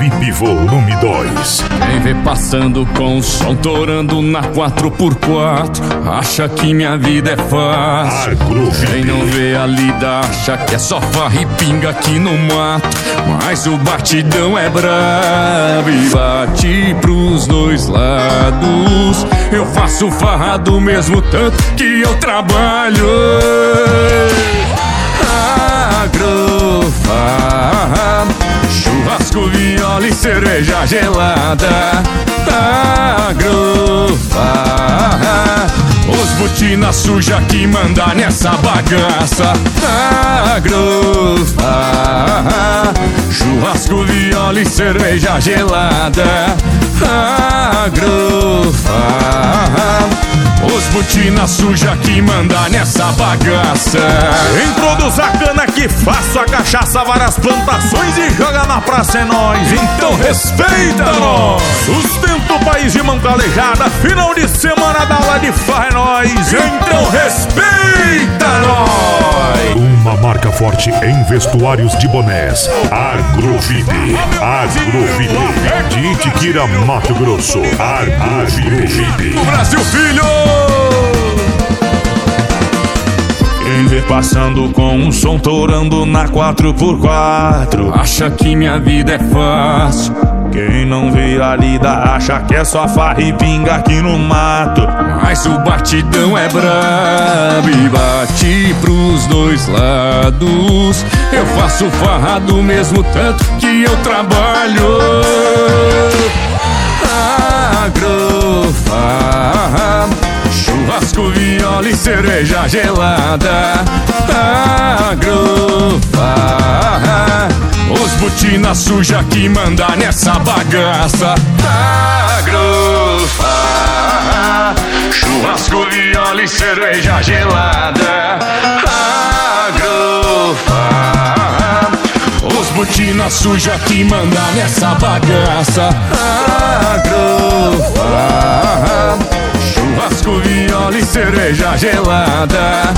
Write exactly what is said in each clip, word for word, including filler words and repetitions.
Agrovipe Volume dois. Quem vê passando com o som torando na quatro por quatro acha que minha vida é fácil. Agrovipe. Quem não vê a lida acha que é só farra e pinga aqui no mato, mas o batidão é brabo e bate pros dois lados. Eu faço farra do mesmo tanto que eu trabalho. Agrofarra, churrasco, viola e cerveja gelada. Agrofarra, os botina suja que manda nessa bagaça. Agrofarra, churrasco, viola e cerveja gelada. Agrofarra, os botina suja que manda nessa bagaça. Quem produz a cana que faço a cachaça, várias plantações e joga na praça é nós. Então respeita nós. Sustenta o país de mão calejada, final de semana da aula de farra é nós. Então respeita nós. Uma marca forte em vestuários de bonés. Agrovipe. Agrovipe. De Itiquira, Mato Grosso. Agrovipe. O Brasil, filho! Quem vê passando com um som torando na quatro por quatro acha que minha vida é fácil. Quem não vê a lida acha que é só farra e pinga aqui no mato, mas o batidão é brabo e bate pros dois lados. Eu faço farra do mesmo tanto que eu trabalho. Agrofarra, churrasco, viola e cerveja gelada. Agrofarra, os botina suja que manda nessa bagaça. Agrofarra, churrasco, viola e cerveja gelada. Agrofarra, os botina suja que manda nessa bagaça. Agrofarra, churrasco, viola e cerveja gelada.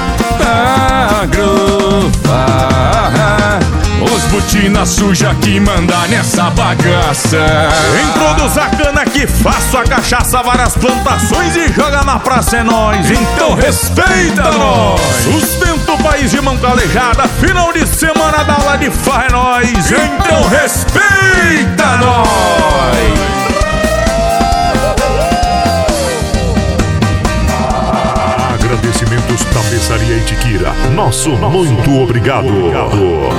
Agrofarra, os botina suja que manda nessa bagaça. Quem produz a cana que faço a cachaça, várias plantações e joga na praça é nós. Então respeita nós. Sustenta o país de mão calejada, final de semana da aula de farra é nós. Então respeita nós. Agradecimentos da Peçaria Itiquira. Nosso muito obrigado.